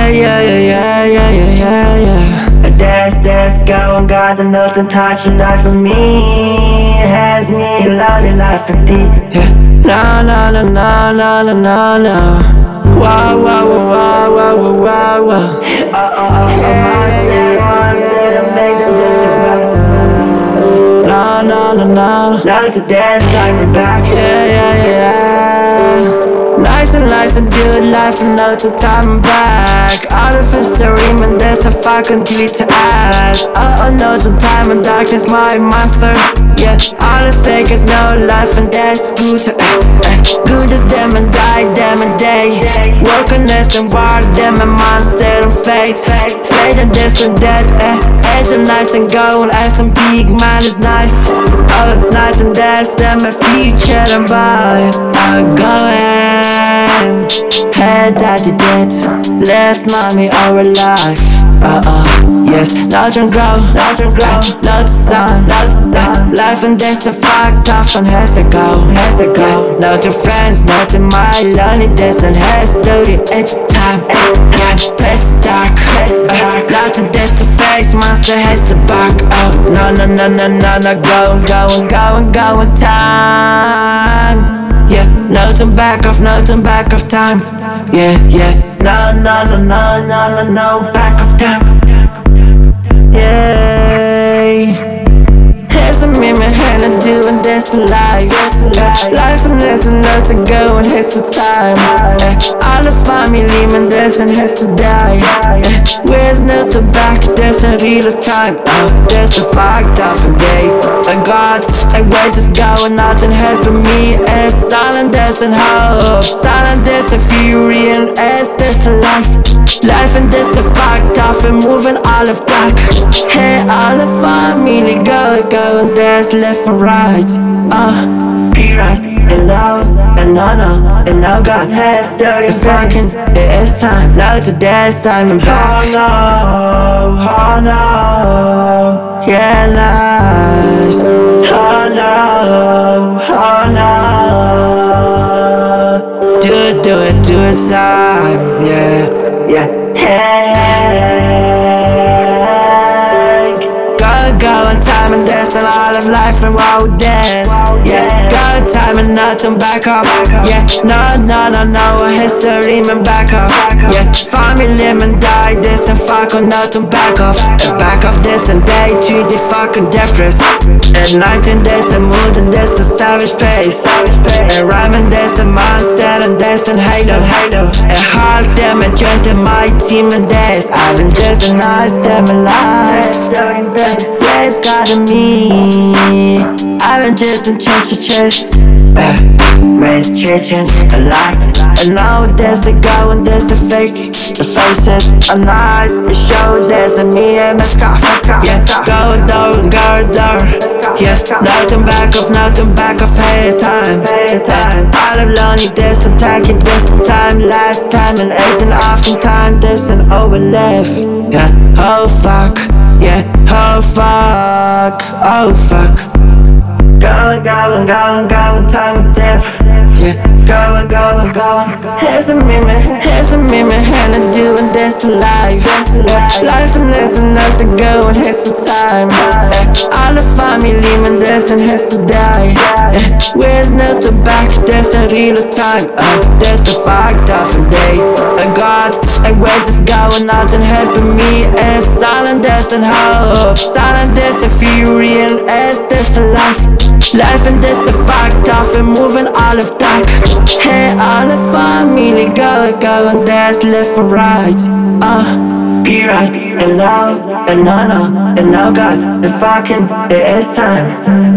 yeah, yeah, yeah, yeah, yeah, yeah. That's going, got nothing touching life for me. Has me lonely life for deep. Yeah, no, no, no, no, no, no, no, no. Wow, wow, wow, wow, wow, wow, wow. No, no, no, no. Now to dance, I'm back. Yeah, yeah, yeah. Nice and good life and no to time back. All of history, man, there's a fucking delete to ass. No to time and darkness, my monster. Yeah, all the fake is no life and that's good. Good as them and die, them and day. Working this and war, them and monster and fate. Fate and this and that, Edge and nice and gold, as some big man is nice. All the nights and that's them and future and by. I'm going. Head daddy dead, left mommy all alive. Yes, children grow, no to sun. Life and death's a fucked off and has to go. No to friends, no to my loneliness and has to the edge of time. Press dark, light and death's a face, monster has to bark. Oh, no, going time. Yeah, no turn back off time. Yeah, No, back of time. yeah. Here's a me, my hand to do and that's life. Life and there's enough to go and here's the time. All the family, man, there's and has to die. Where's no to back, there's a real time. There's a fucked off day. God, ways is going out and helping me. As silent as and hope, silent as a fury and as there's a life. Life and this a fucked off and moving all of dark. Hey, all the family go and there's left and right. Be right and love and no, and now God has dirty fucking, it's time, now to dance time and back. Oh no, yeah, nice. oh no. Do it time, yeah. Go and time and dance and all of life and road dance. Yeah, go time and nothing back up. Yeah, no, history man back up. Yeah, family man die this and fuck on nothing back off. And back off this and day to the fucking depressed. At night and there's a mood and there's a savage pace. And rhyming there's a monster and there's a halo. And hard them and joined in my team and days. I've been just a nice them alive. Yeah, it's gotta me. I've been just in chest. Registration alive. And now there's a go and there's a fake. The faces are nice. The show there's a me and my scarf. Yeah, go door. Yeah, nothing back off, hey time. All of lonely, there's a tacky, there's a time. Last time and 8 and often time, there's an overleft. Yeah, oh fuck. Yeah, oh fuck. Going, time of death. Yeah, Going. Here's a me, my hand to do and that's life. Life and there's enough to go and here's the time. All the family, man, there's and has to die. Where's no to back, there's a real time. There's a fucked off day. God, ways is going out and helping me. As silent as and hope, silent as a fury and as there's a life. Life and this a fucked off and moving all of dark. Hey, all the family go and there's left and right. Be right and love and no, and now God, the fucking, it is time.